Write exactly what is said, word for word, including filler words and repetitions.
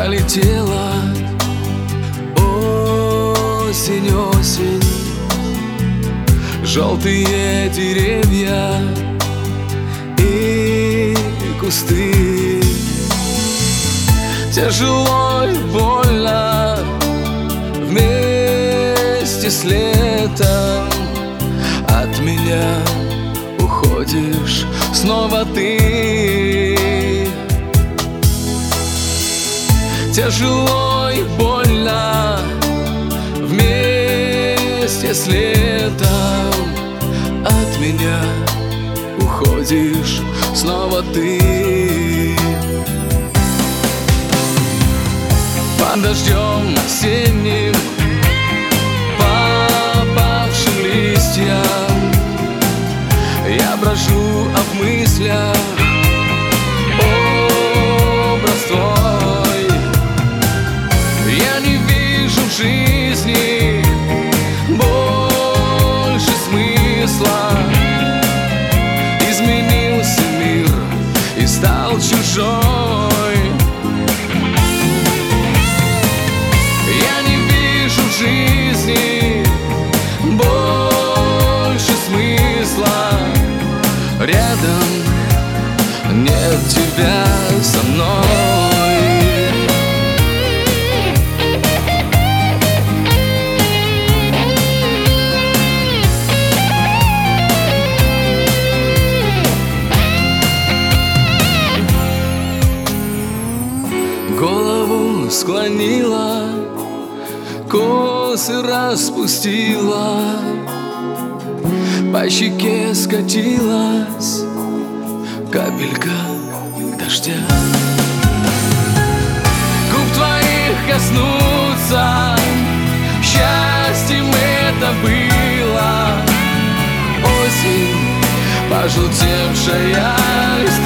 Пролетела осень, осень, желтые деревья и кусты. Тяжело и больно вместе с летом. От меня уходишь снова ты. Тяжело и больно вместе с летом. От меня уходишь снова ты. Под дождем осенним, попавшим листьям, я брожу, а в мыслях образ твой. Я не вижу в жизни больше смысла. Изменился мир и стал чужой. Я не вижу в жизни больше смысла. Рядом нет тебя со мной. Голову склонила, косы распустила, по щеке скатилась капелька дождя. Губ твоих коснуться, счастьем это было. Осень, пожелтевшая листва.